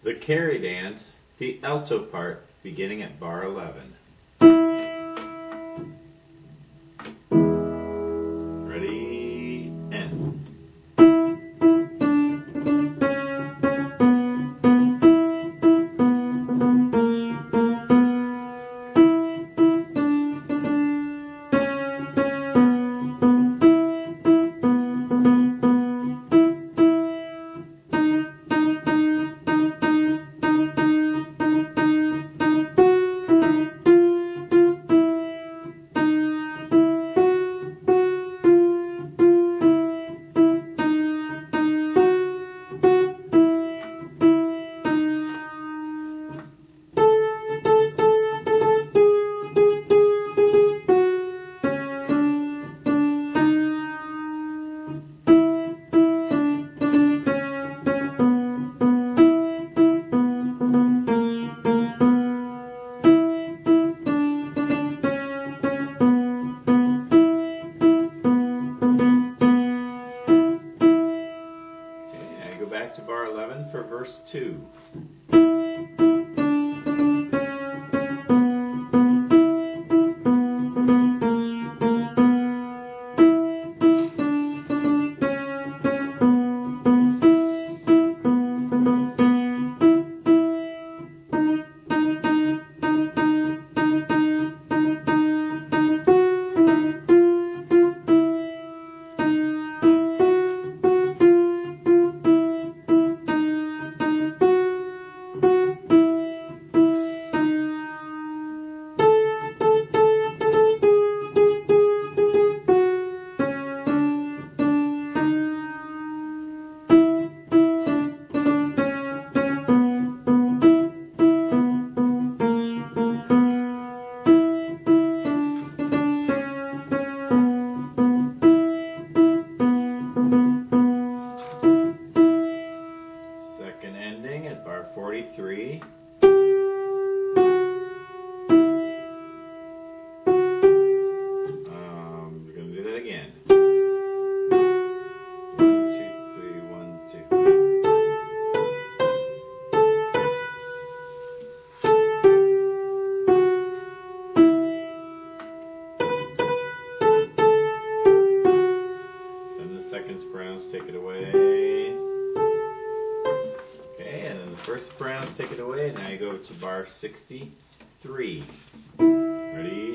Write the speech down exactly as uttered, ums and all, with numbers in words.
The carry dance, the alto part, beginning at bar eleven. Ready, and... Go back to bar eleven for verse two. Second ending at bar forty-three. Um, we're going to do that again. One, two, three, one, two. Then the second sopranos take it away. First sopranos take it away, and now you go to bar sixty-three. Ready?